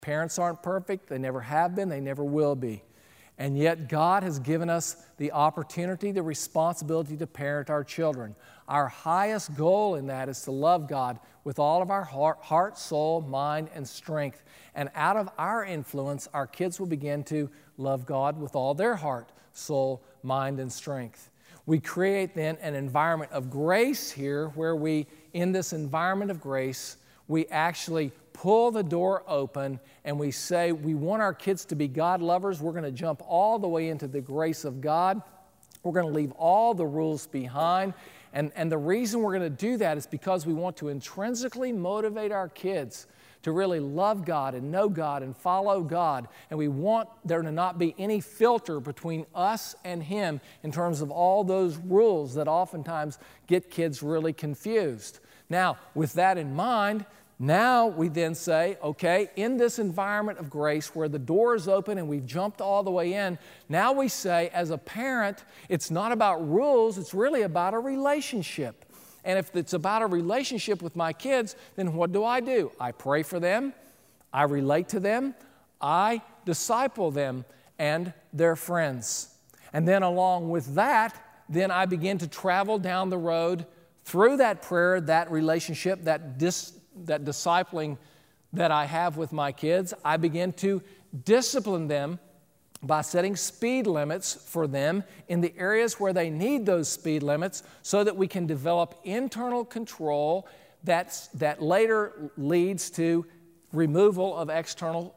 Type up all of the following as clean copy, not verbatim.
Parents aren't perfect. They never have been. They never will be. And yet God has given us the opportunity, the responsibility to parent our children. Our highest goal in that is to love God with all of our heart, soul, mind, and strength. And out of our influence, our kids will begin to love God with all their heart, soul, mind, and strength. We create then an environment of grace here where in this environment of grace, we actually pull the door open and we say we want our kids to be God lovers. We're going to jump all the way into the grace of God. We're going to leave all the rules behind. And the reason we're going to do that is because we want to intrinsically motivate our kids to really love God and know God and follow God. And we want there to not be any filter between us and Him in terms of all those rules that oftentimes get kids really confused. Now, with that in mind, now we then say, okay, in this environment of grace where the door is open and we've jumped all the way in, now we say as a parent, it's not about rules, it's really about a relationship. And if it's about a relationship with my kids, then what do? I pray for them, I relate to them, I disciple them and their friends. And then along with that, then I begin to travel down the road through that prayer, that relationship, that discipling that I have with my kids. I begin to discipline them by setting speed limits for them in the areas where they need those speed limits so that we can develop internal control that later leads to removal of external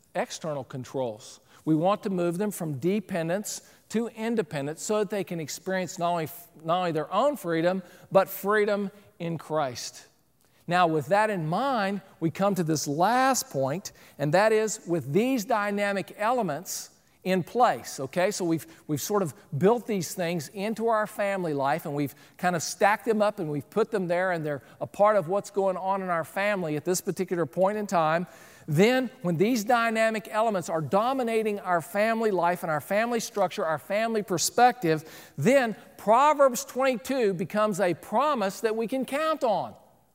controls. We want to move them from dependence to independence so that they can experience not only their own freedom, but freedom in Christ. Now, with that in mind, we come to this last point, and that is with these dynamic elements in place, okay? So we've sort of built these things into our family life, and we've kind of stacked them up, and we've put them there, and they're a part of what's going on in our family at this particular point in time. Then, when these dynamic elements are dominating our family life and our family structure, our family perspective, then Proverbs 22 becomes a promise that we can count on.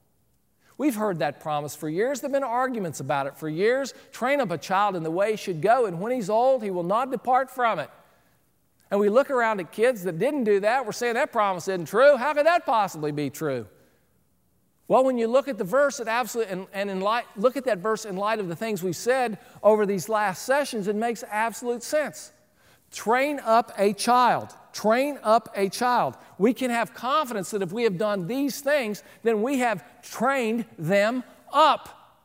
We've heard that promise for years. There have been arguments about it for years. Train up a child in the way he should go, and when he's old, he will not depart from it. And we look around at kids that didn't do that. We're saying that promise isn't true. How could that possibly be true? Well, when you look at the verse, look at that verse in light of the things we've said over these last sessions, it makes absolute sense. Train up a child. Train up a child. We can have confidence that if we have done these things, then we have trained them up.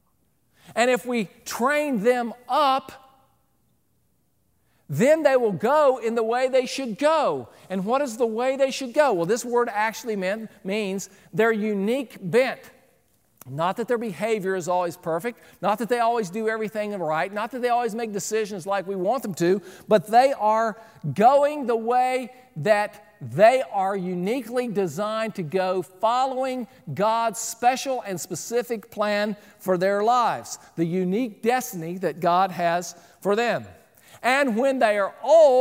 And if we train them up, then they will go in the way they should go. And what is the way they should go? Well, this word actually means their unique bent. Not that their behavior is always perfect, not that they always do everything right, not that they always make decisions like we want them to, but they are going the way that they are uniquely designed to go, following God's special and specific plan for their lives, the unique destiny that God has for them. And when they are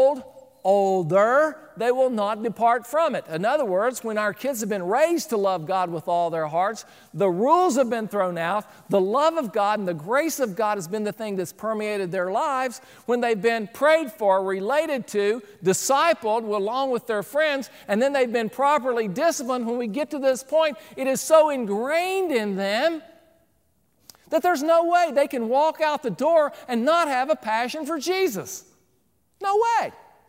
older, they will not depart from it. In other words, when our kids have been raised to love God with all their hearts, the rules have been thrown out, the love of God and the grace of God has been the thing that's permeated their lives. When they've been prayed for, related to, discipled along with their friends, and then they've been properly disciplined, when we get to this point, it is so ingrained in them that there's no way they can walk out the door and not have a passion for Jesus. No way.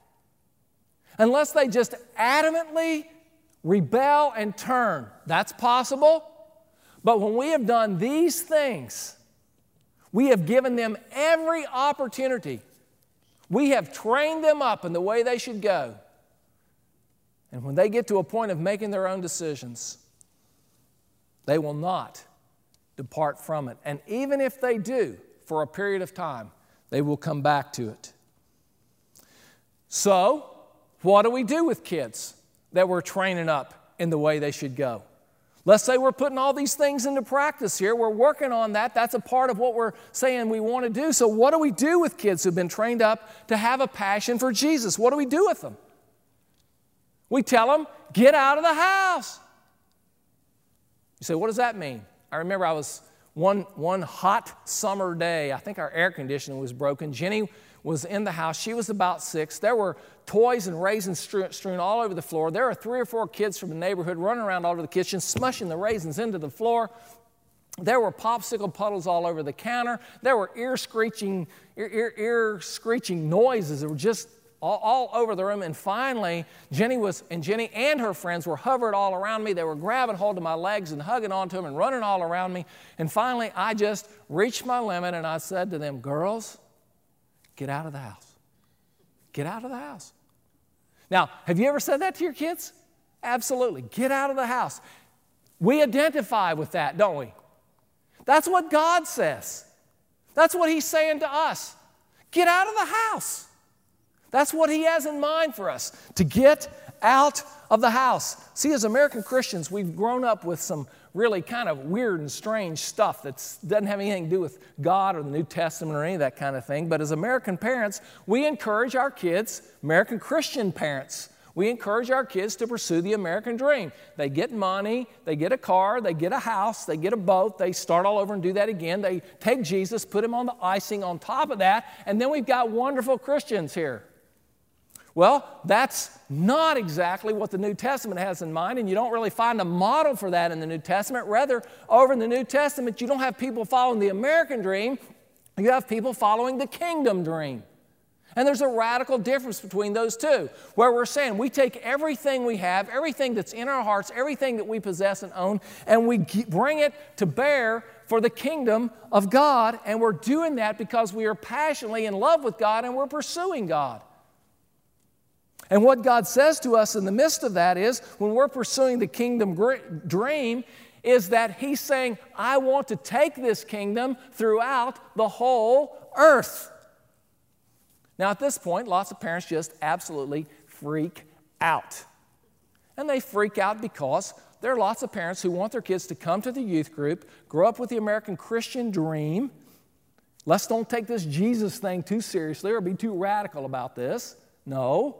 Unless they just adamantly rebel and turn. That's possible. But when we have done these things, we have given them every opportunity. We have trained them up in the way they should go. And when they get to a point of making their own decisions, they will not depart from it. And even if they do, for a period of time, they will come back to it. So, what do we do with kids that we're training up in the way they should go? Let's say we're putting all these things into practice here. We're working on that. That's a part of what we're saying we want to do. So what do we do with kids who've been trained up to have a passion for Jesus? What do we do with them? We tell them, get out of the house. You say, what does that mean? I remember I was one hot summer day, I think our air conditioning was broken. Jenny was in the house. She was about 6. There were toys and raisins strewn all over the floor. There were 3 or 4 kids from the neighborhood running around all over the kitchen, smushing the raisins into the floor. There were popsicle puddles all over the counter. There were ear-screeching noises that were just all over the room. And finally, Jenny and her friends were hovered all around me. They were grabbing hold of my legs and hugging onto them and running all around me. And finally, I just reached my limit and I said to them, girls, get out of the house. Get out of the house. Now, have you ever said that to your kids? Absolutely. Get out of the house. We identify with that, don't we? That's what God says. That's what He's saying to us. Get out of the house. That's what He has in mind for us, to get out of the house. See, as American Christians, we've grown up with some really kind of weird and strange stuff that doesn't have anything to do with God or the New Testament or any of that kind of thing. But as American parents, we encourage our kids, American Christian parents, we encourage our kids to pursue the American dream. They get money, they get a car, they get a house, they get a boat, they start all over and do that again. They take Jesus, put Him on the icing on top of that, and then we've got wonderful Christians here. Well, that's not exactly what the New Testament has in mind, and you don't really find a model for that in the New Testament. Rather, over in the New Testament, you don't have people following the American dream, you have people following the kingdom dream. And there's a radical difference between those two, where we're saying we take everything we have, everything that's in our hearts, everything that we possess and own, and we bring it to bear for the kingdom of God, and we're doing that because we are passionately in love with God and we're pursuing God. And what God says to us in the midst of that is, when we're pursuing the kingdom dream, is that He's saying, I want to take this kingdom throughout the whole earth. Now, at this point, lots of parents just absolutely freak out. And they freak out because there are lots of parents who want their kids to come to the youth group, grow up with the American Christian dream. Let's don't take this Jesus thing too seriously or be too radical about this. No.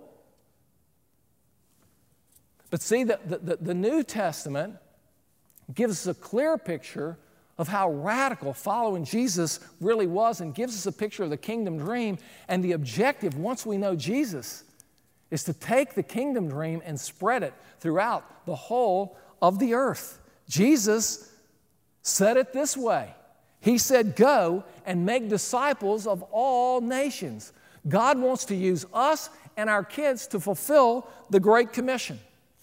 But see, the New Testament gives us a clear picture of how radical following Jesus really was, and gives us a picture of the kingdom dream. And the objective, once we know Jesus, is to take the kingdom dream and spread it throughout the whole of the earth. Jesus said it this way. He said, go and make disciples of all nations. God wants to use us and our kids to fulfill the Great Commission.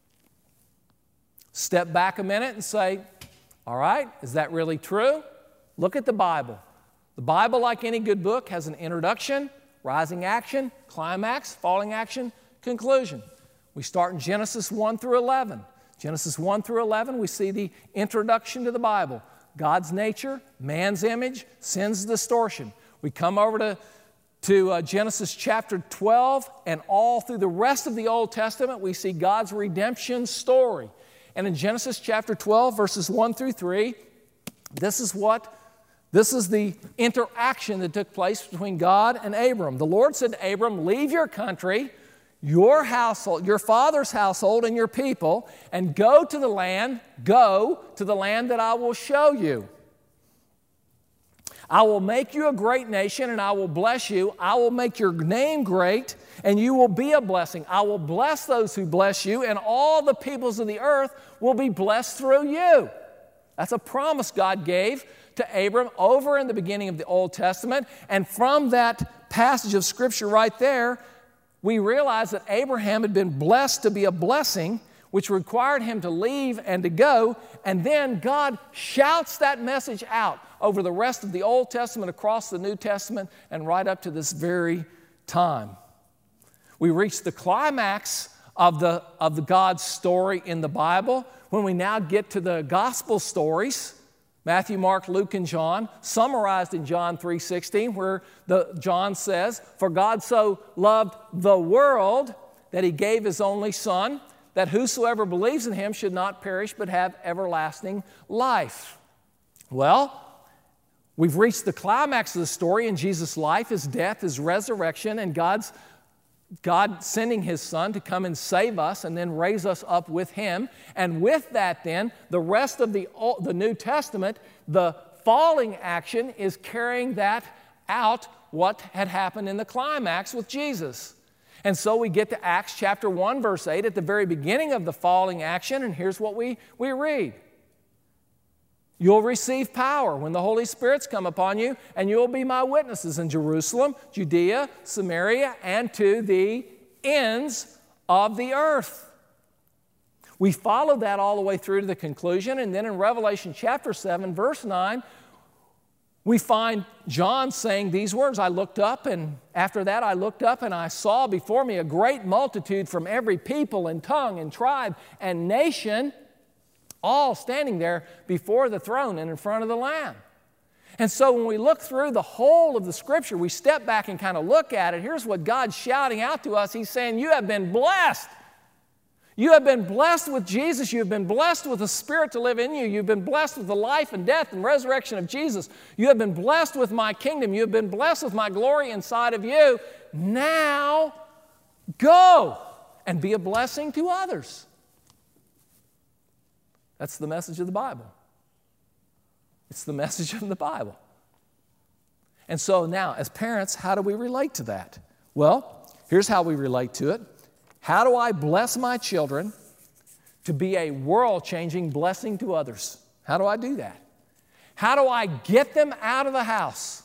Step back a minute and say, all right, is that really true? Look at the Bible. The Bible, like any good book, has an introduction, rising action, climax, falling action, conclusion. We start in Genesis 1 through 11. Genesis 1 through 11, we see the introduction to the Bible. God's nature, man's image, sin's distortion. We come over to Genesis chapter 12, and all through the rest of the Old Testament, we see God's redemption story. And in Genesis chapter 12, verses 1 through 3, this is the interaction that took place between God and Abram. The Lord said to Abram, leave your country, your household, your father's household and your people, and go to the land that I will show you. I will make you a great nation, and I will bless you. I will make your name great, and you will be a blessing. I will bless those who bless you, and all the peoples of the earth will be blessed through you. That's a promise God gave to Abram over in the beginning of the Old Testament. And from that passage of Scripture right there, we realize that Abraham had been blessed to be a blessing, which required him to leave and to go. And then God shouts that message out over the rest of the Old Testament, across the New Testament, and right up to this very time. We reach the climax of the God's story in the Bible when we now get to the gospel stories, Matthew, Mark, Luke, and John, summarized in John 3:16, where John says, for God so loved the world that He gave His only Son, that whosoever believes in Him should not perish but have everlasting life. Well, we've reached the climax of the story in Jesus' life, His death, His resurrection, and God sending His Son to come and save us and then raise us up with Him. And with that then, the rest of the New Testament, the falling action is carrying that out, what had happened in the climax with Jesus. And so we get to Acts chapter 1, verse 8, at the very beginning of the falling action, and here's what we read. You'll receive power when the Holy Spirit's come upon you, and you'll be my witnesses in Jerusalem, Judea, Samaria, and to the ends of the earth. We followed that all the way through to the conclusion, and then in Revelation chapter 7, verse 9, we find John saying these words, I looked up, and after that I looked up, and I saw before me a great multitude from every people and tongue and tribe and nation, all standing there before the throne and in front of the Lamb. And so when we look through the whole of the Scripture, we step back and kind of look at it. Here's what God's shouting out to us. He's saying, you have been blessed. You have been blessed with Jesus. You have been blessed with the Spirit to live in you. You've been blessed with the life and death and resurrection of Jesus. You have been blessed with my kingdom. You have been blessed with my glory inside of you. Now go and be a blessing to others. That's the message of the Bible. It's the message of the Bible. And so now, as parents, how do we relate to that? Well, here's how we relate to it. How do I bless my children to be a world-changing blessing to others? How do I do that? How do I get them out of the house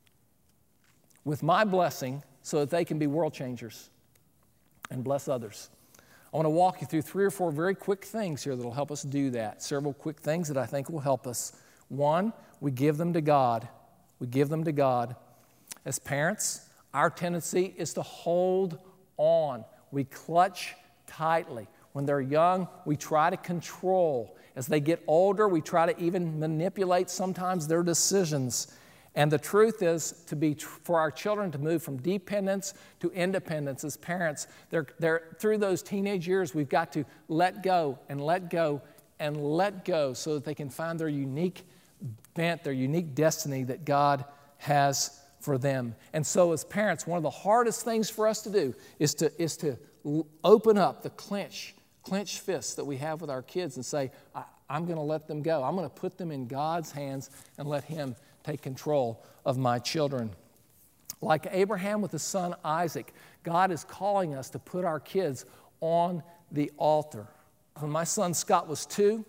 with my blessing so that they can be world changers and bless others? I want to walk you through 3 or 4 very quick things here that will help us do that. Several quick things that I think will help us. 1, we give them to God. We give them to God. As parents, our tendency is to hold on. We clutch tightly. When they're young, we try to control. As they get older, we try to even manipulate sometimes their decisions. And the truth is, for our children to move from dependence to independence as parents, through those teenage years, we've got to let go and let go and let go so that they can find their unique bent, their unique destiny that God has for them. And so as parents, one of the hardest things for us to do is to open up the clenched fists that we have with our kids and say, I'm going to let them go. I'm going to put them in God's hands and let Him take control of my children. Like Abraham with his son Isaac, God is calling us to put our kids on the altar. When my son Scott was 2,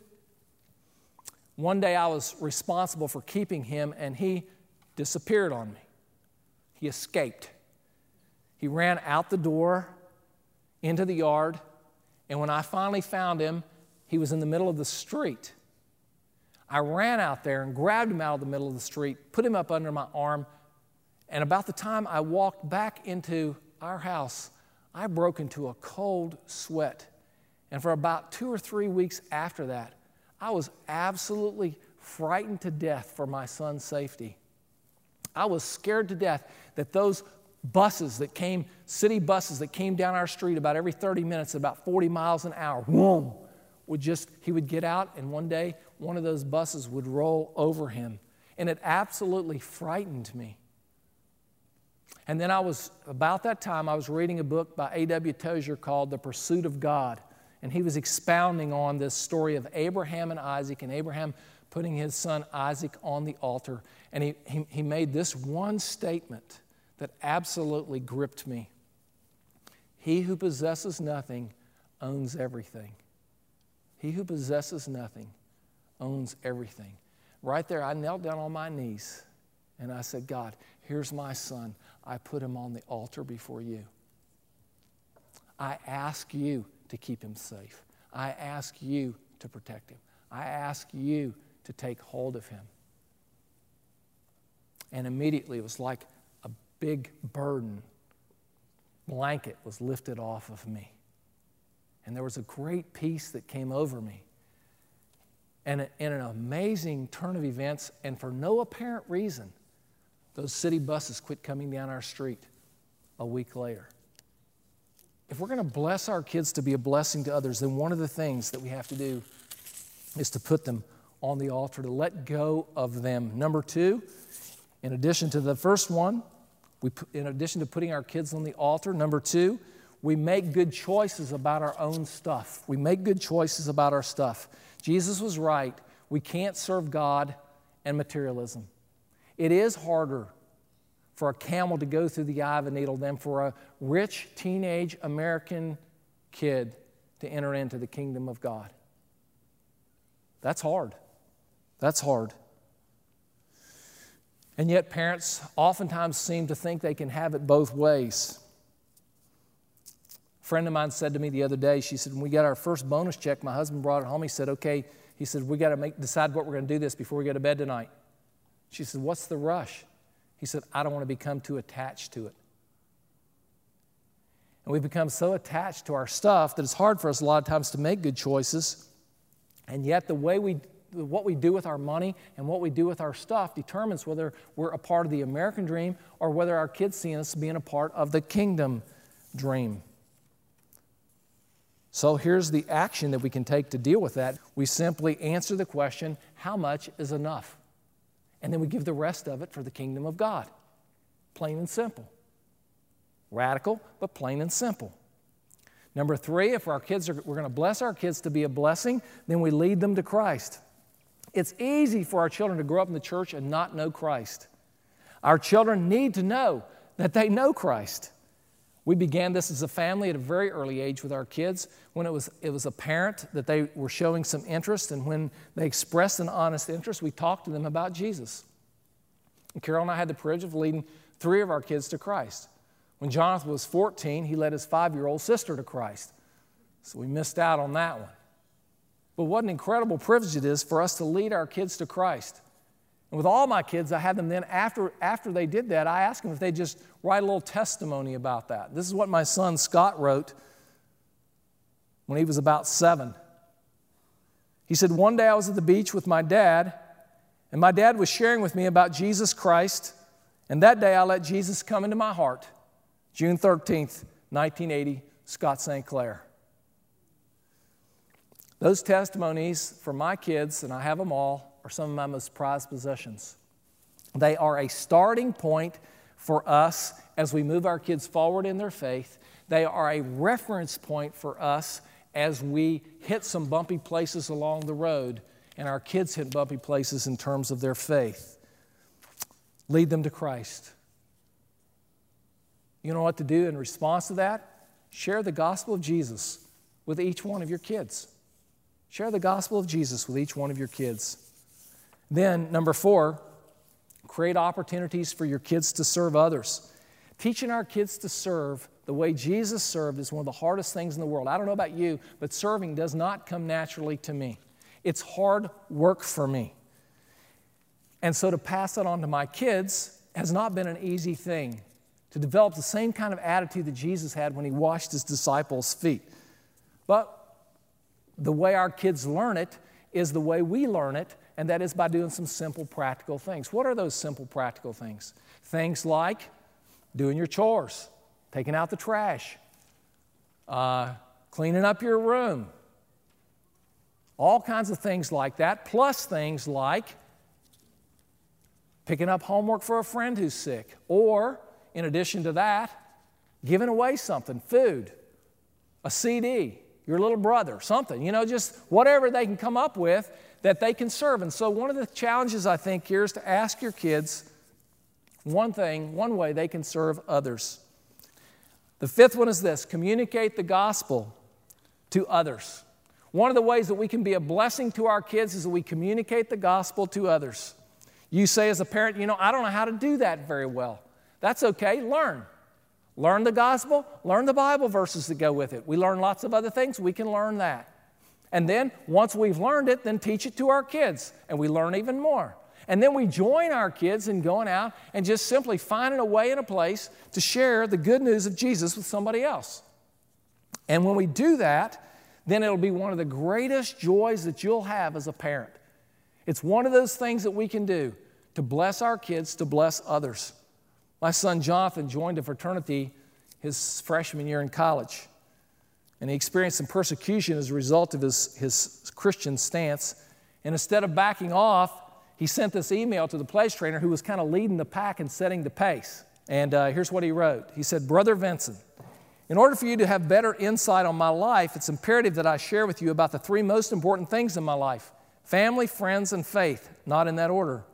one day I was responsible for keeping him, and he disappeared on me. He escaped. He ran out the door into the yard, and when I finally found him, he was in the middle of the street. I ran out there and grabbed him out of the middle of the street, put him up under my arm, and about the time I walked back into our house, I broke into a cold sweat. And for about 2 or 3 weeks after that, I was absolutely frightened to death for my son's safety. I was scared to death that those buses that came, city buses that came down our street about every 30 minutes at about 40 miles an hour, whoom, he would get out, and one day one of those buses would roll over him. And it absolutely frightened me. And then about that time, I was reading a book by A.W. Tozer called The Pursuit of God. And he was expounding on this story of Abraham and Isaac, and Abraham putting his son Isaac on the altar. And he made this one statement that absolutely gripped me. He who possesses nothing owns everything. He who possesses nothing owns everything. Right there, I knelt down on my knees and I said, God, here's my son. I put him on the altar before you. I ask you to keep him safe. I ask you to protect him. I ask you to take hold of him. And immediately it was like a big blanket was lifted off of me. And there was a great peace that came over me. And in an amazing turn of events, and for no apparent reason, those city buses quit coming down our street a week later. If we're going to bless our kids to be a blessing to others, then one of the things that we have to do is to put them on the altar, to let go of them. Number 2, in addition to the first one, in addition to putting our kids on the altar, number 2, we make good choices about our own stuff. We make good choices about our stuff. Jesus was right. We can't serve God and materialism. It is harder for a camel to go through the eye of a needle than for a rich teenage American kid to enter into the kingdom of God. That's hard. That's hard. And yet parents oftentimes seem to think they can have it both ways. A friend of mine said to me the other day, she said, when we got our first bonus check, my husband brought it home. He said, okay, he said, we got to decide what we're going to do this before we go to bed tonight. She said, what's the rush? He said, I don't want to become too attached to it. And we've become so attached to our stuff that it's hard for us a lot of times to make good choices. And yet what we do with our money and what we do with our stuff determines whether we're a part of the American dream or whether our kids see us being a part of the kingdom dream. So here's the action that we can take to deal with that. We simply answer the question, how much is enough? And then we give the rest of it for the kingdom of God. Plain and simple. Radical, but plain and simple. Number 3, if we're going to bless our kids to be a blessing, then we lead them to Christ. It's easy for our children to grow up in the church and not know Christ. Our children need to know that they know Christ. We began this as a family at a very early age with our kids when it was apparent that they were showing some interest, and when they expressed an honest interest, we talked to them about Jesus. And Carol and I had the privilege of leading 3 of our kids to Christ. When Jonathan was 14, he led his 5-year-old sister to Christ. So we missed out on that one. But what an incredible privilege it is for us to lead our kids to Christ. And with all my kids, I had them then, after they did that, I asked them if they'd just write a little testimony about that. This is what my son Scott wrote when he was about 7. He said, one day I was at the beach with my dad, and my dad was sharing with me about Jesus Christ, and that day I let Jesus come into my heart. June 13th, 1980, Scott St. Clair. Those testimonies from my kids, and I have them all, are some of my most prized possessions. They are a starting point for us as we move our kids forward in their faith. They are a reference point for us as we hit some bumpy places along the road and our kids hit bumpy places in terms of their faith. Lead them to Christ. You know what to do in response to that? Share the gospel of Jesus with each one of your kids. Share the gospel of Jesus with each one of your kids. Then, number 4, create opportunities for your kids to serve others. Teaching our kids to serve the way Jesus served is one of the hardest things in the world. I don't know about you, but serving does not come naturally to me. It's hard work for me. And so to pass that on to my kids has not been an easy thing. To develop the same kind of attitude that Jesus had when he washed his disciples' feet. But the way our kids learn it is the way we learn it, and that is by doing some simple practical things. What are those simple practical things? Things like doing your chores, taking out the trash, cleaning up your room, all kinds of things like that, plus things like picking up homework for a friend who's sick, or, in addition to that, giving away something, food, a CD, your little brother, something, just whatever they can come up with that they can serve. And so one of the challenges, I think, here is to ask your kids one way they can serve others. The 5th one is this: communicate the gospel to others. One of the ways that we can be a blessing to our kids is that we communicate the gospel to others. You say as a parent, I don't know how to do that very well. That's okay, learn. Learn the gospel, learn the Bible verses that go with it. We learn lots of other things, we can learn that. And then, once we've learned it, then teach it to our kids, and we learn even more. And then we join our kids in going out and just simply finding a way and a place to share the good news of Jesus with somebody else. And when we do that, then it'll be one of the greatest joys that you'll have as a parent. It's one of those things that we can do to bless our kids, to bless others. My son Jonathan joined a fraternity his freshman year in college, and he experienced some persecution as a result of his Christian stance. And instead of backing off, he sent this email to the place trainer who was kind of leading the pack and setting the pace. And here's what he wrote. He said, "Brother Vincent, in order for you to have better insight on my life, it's imperative that I share with you about the 3 most important things in my life: family, friends, and faith, not in that order.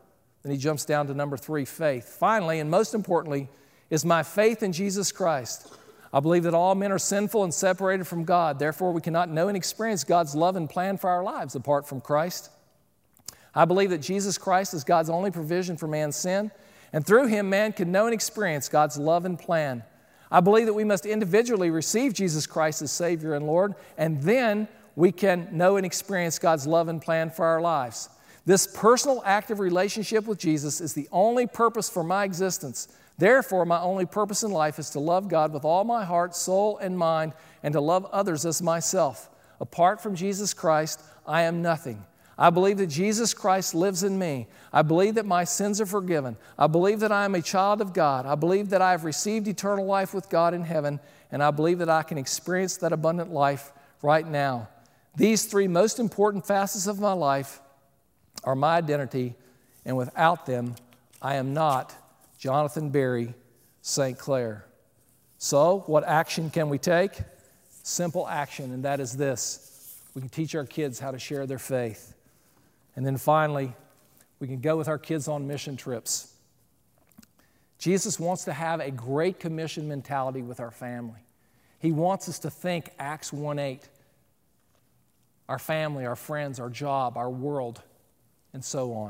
Then he jumps down to number 3, faith. Finally, and most importantly, is my faith in Jesus Christ. I believe that all men are sinful and separated from God. Therefore, we cannot know and experience God's love and plan for our lives apart from Christ. I believe that Jesus Christ is God's only provision for man's sin, and through him, man can know and experience God's love and plan. I believe that we must individually receive Jesus Christ as Savior and Lord, and then we can know and experience God's love and plan for our lives. This personal, active relationship with Jesus is the only purpose for my existence. Therefore, my only purpose in life is to love God with all my heart, soul, and mind, and to love others as myself. Apart from Jesus Christ, I am nothing. I believe that Jesus Christ lives in me. I believe that my sins are forgiven. I believe that I am a child of God. I believe that I have received eternal life with God in heaven, and I believe that I can experience that abundant life right now. These 3 most important facets of my life are my identity, and without them, I am not Jonathan Berry St. Clair. So, what action can we take? Simple action, and that is this. We can teach our kids how to share their faith. And then finally, we can go with our kids on mission trips. Jesus wants to have a Great Commission mentality with our family. He wants us to think Acts 1:8. Our family, our friends, our job, our world, and so on.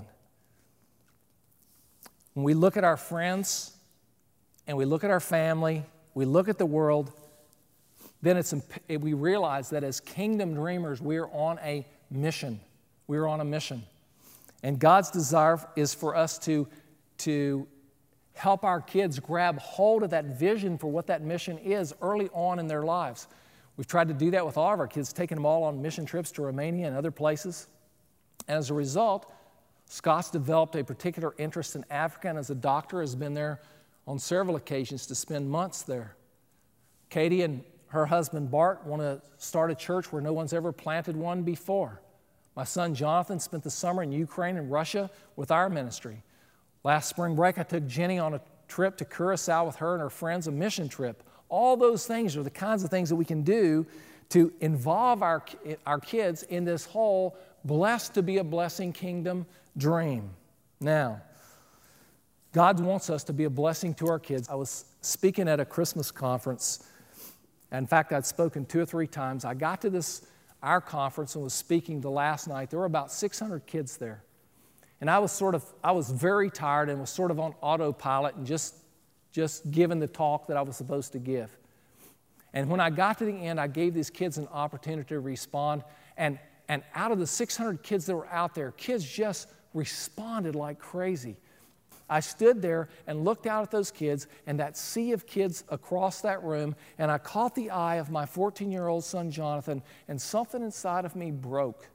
When we look at our friends and we look at our family, we look at the world, then we realize that as kingdom dreamers, we're on a mission. We're on a mission. And God's desire is for us to help our kids grab hold of that vision for what that mission is early on in their lives. We've tried to do that with all of our kids, taking them all on mission trips to Romania and other places. And as a result, Scott's developed a particular interest in Africa, and as a doctor has been there on several occasions to spend months there. Katie and her husband Bart want to start a church where no one's ever planted one before. My son Jonathan spent the summer in Ukraine and Russia with our ministry. Last spring break, I took Jenny on a trip to Curacao with her and her friends, a mission trip. All those things are the kinds of things that we can do to involve our kids in this whole blessed to be a blessing kingdom dream. Now, God wants us to be a blessing to our kids. I was speaking at a Christmas conference. In fact, I'd spoken 2 or 3 times. I got to our conference and was speaking the last night. There were about 600 kids there. And I was very tired and was sort of on autopilot and just giving the talk that I was supposed to give. And when I got to the end, I gave these kids an opportunity to respond. And out of the 600 kids that were out there, kids just responded like crazy. I stood there and looked out at those kids and that sea of kids across that room, and I caught the eye of my 14-year-old son, Jonathan, and something inside of me broke.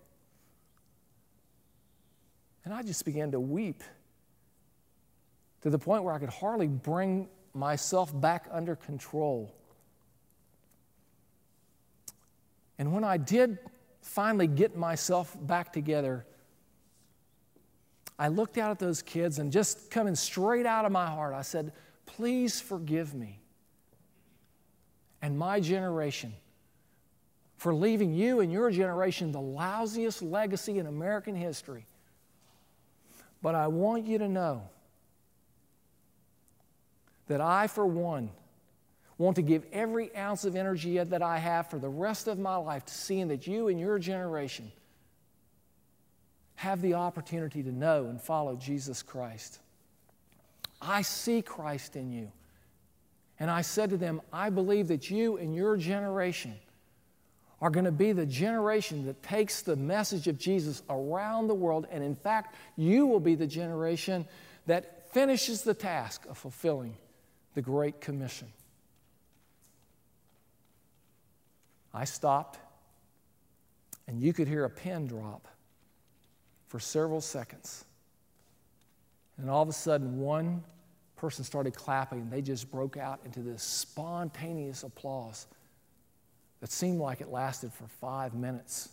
And I just began to weep to the point where I could hardly bring myself back under control. And when I did finally get myself back together, I looked out at those kids and just coming straight out of my heart, I said, please forgive me and my generation for leaving you and your generation the lousiest legacy in American history. But I want you to know that I, for one, want to give every ounce of energy that I have for the rest of my life to seeing that you and your generation have the opportunity to know and follow Jesus Christ. I see Christ in you. And I said to them, I believe that you and your generation are going to be the generation that takes the message of Jesus around the world. And in fact, you will be the generation that finishes the task of fulfilling the Great Commission. I stopped, and you could hear a pin drop for several seconds. And all of a sudden, one person started clapping, and they just broke out into this spontaneous applause that seemed like it lasted for 5 minutes.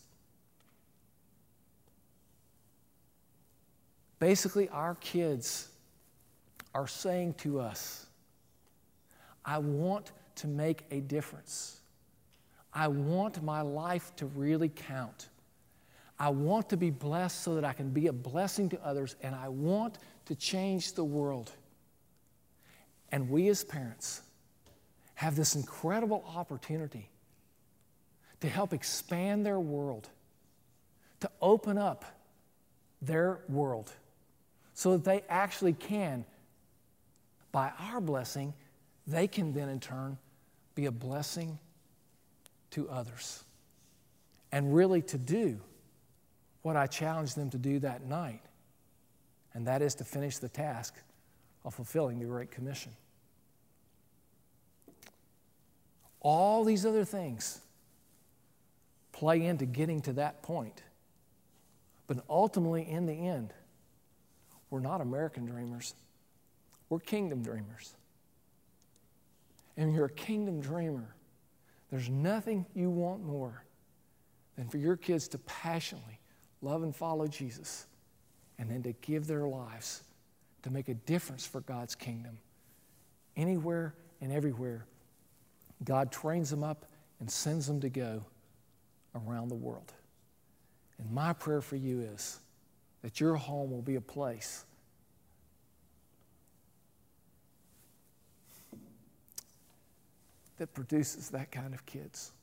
Basically, our kids are saying to us, I want to make a difference. I want my life to really count. I want to be blessed so that I can be a blessing to others, and I want to change the world. And we as parents have this incredible opportunity to help expand their world, to open up their world so that they actually can, by our blessing, they can then in turn be a blessing to others. And really to do what I challenged them to do that night, and that is to finish the task of fulfilling the Great Commission. All these other things play into getting to that point. But ultimately, in the end, we're not American dreamers. We're kingdom dreamers. And you're a kingdom dreamer. There's nothing you want more than for your kids to passionately love and follow Jesus, and then to give their lives to make a difference for God's kingdom. Anywhere and everywhere, God trains them up and sends them to go around the world. And my prayer for you is that your home will be a place that produces that kind of kids.